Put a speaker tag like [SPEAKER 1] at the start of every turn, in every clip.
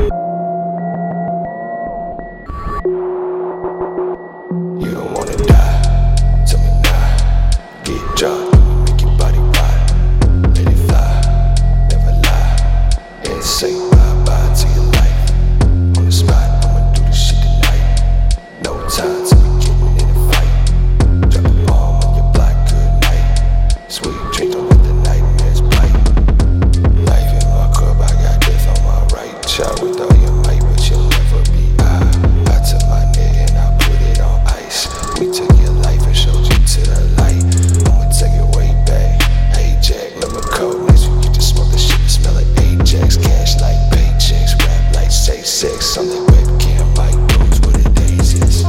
[SPEAKER 1] You don't wanna die, tell me now. Get dropped, make your body ride. Let it fly, never lie. And say bye-bye to your life. On the spot, I'ma do this shit tonight. No time to be getting in a fight. Drop a bomb on your block, good night. Sweet drinking with the nightmares bite. Life in my club, I got death on my right. Shot with all your might, but you'll never be I took my neck and I put it on ice. We took your life and showed you to the light. I'ma take it way back. Hey Jack, remember cold nights we get to smoke the shit that smell like Ajax. Cash like paychecks, rap like safe sex. On that webcam like those were the days, yes.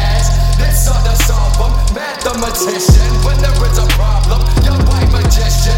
[SPEAKER 2] When there is a problem, young white magician